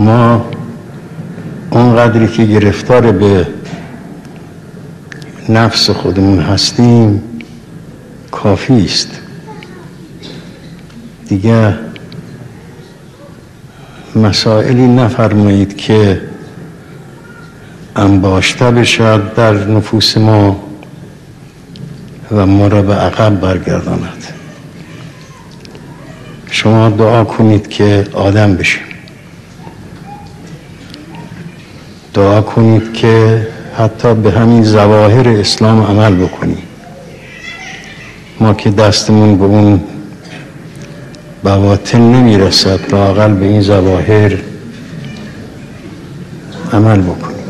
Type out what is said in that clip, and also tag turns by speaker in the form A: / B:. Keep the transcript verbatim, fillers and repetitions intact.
A: ما اونقدری که گرفتار به نفس خودمون هستیم کافی است. دیگه مسائلی نفرمایید که انباشته بشد در نفوس ما و ما را به عقب برگرداند. شما دعا کنید که آدم بشیم، دعا کنید که حتی به همین ظواهر اسلام عمل بکنیم. ما که دستمون به اون بواطن نمیرسد، لااقل به این ظواهر عمل بکنیم.